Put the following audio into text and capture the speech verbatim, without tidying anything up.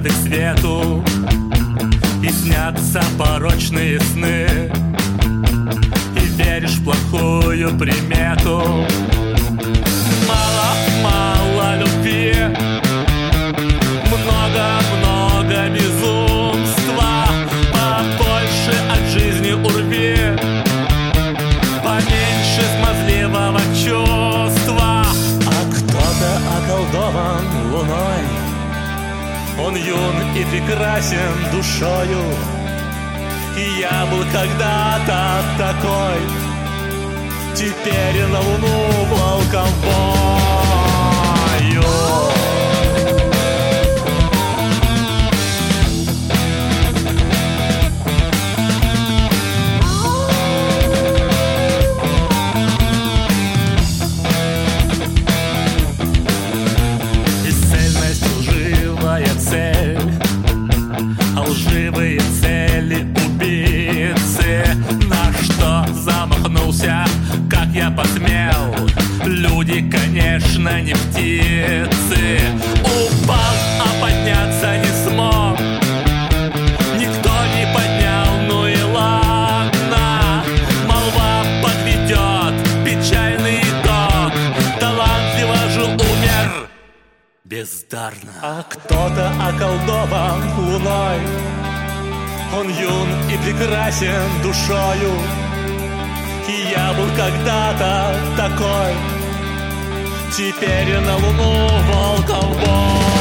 годы к свету, и снятся порочные сны, и веришь в плохую примету. Мало-мало любви, много-много безумства, побольше от жизни урви, поменьше смазливого чувства. А кто-то околдован луной, он юн и прекрасен душою, и я был когда-то такой, теперь на луну волком бою. Бесцельность — лживая цель, а лживые цели — убийцы. На что замахнулся, как я посмел? Люди, конечно, не птицы. Упал, а подняться не смог, никто не поднял, ну и ладно. Молва подведет, печальный итог, талантливо же умер бездарно. А кто-то околдован луной, он юн и прекрасен душою, и я был когда-то такой, теперь на луну волком бой.